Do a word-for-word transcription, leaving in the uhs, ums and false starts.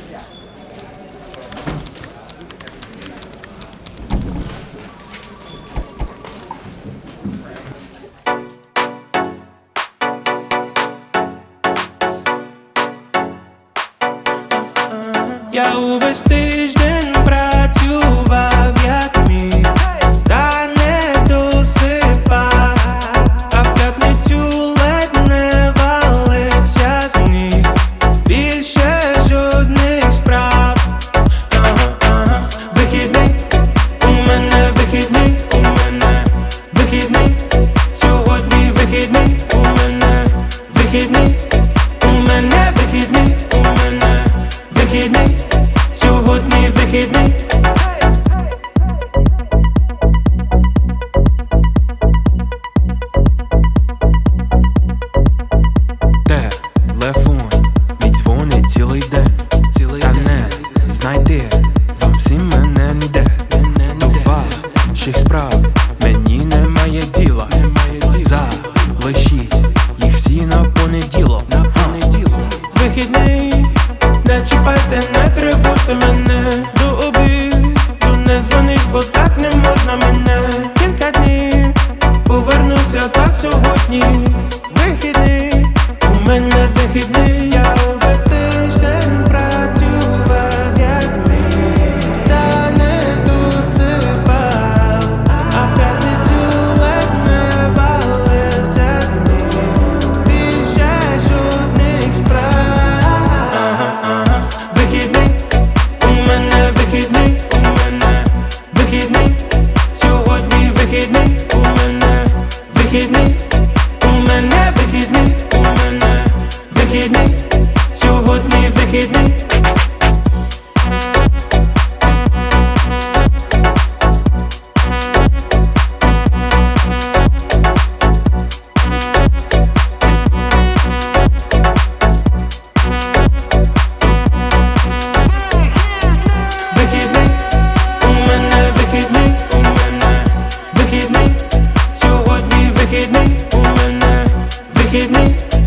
Я увесь тиждень працював як міг, та не досипав, а в п'ятницю ледь не валився з ніг. Більше жодних справ. Ага, ага. Вихідний, у мене вихідний, у мене вихідний. Сьогодні вихідний, у мене вихідний, у мене вихідний, у мене вихідний. Сьогодні вихідний. Телефон мій дзвонить цілий день, та не знайти вам всім мене ніде. До ваших справ мені немає діла. Залишіть їх всі на понеділок. Вихідний, не чіпайте, не тривожте мене. До обіду не дзвонить, бо так не можна мене. Кілька днів повернуся, та сьогодні вихідний, у мене вихідний. Я увесь тиждень працював як міг, та не досипав, а в п'ятницю ледь не валився з ніг. Більше жодних справ. Ага, ага. Вихідний, у мене вихідний, у мене вихідний. Сьогодні вихідний, у мене вихідний, у мене вихідний, у мене вихідний. Сьогодні вихідний. Вихідний, у мене вихідний, у мене вихідний. Сьогодні вихідний, у мене вихідний.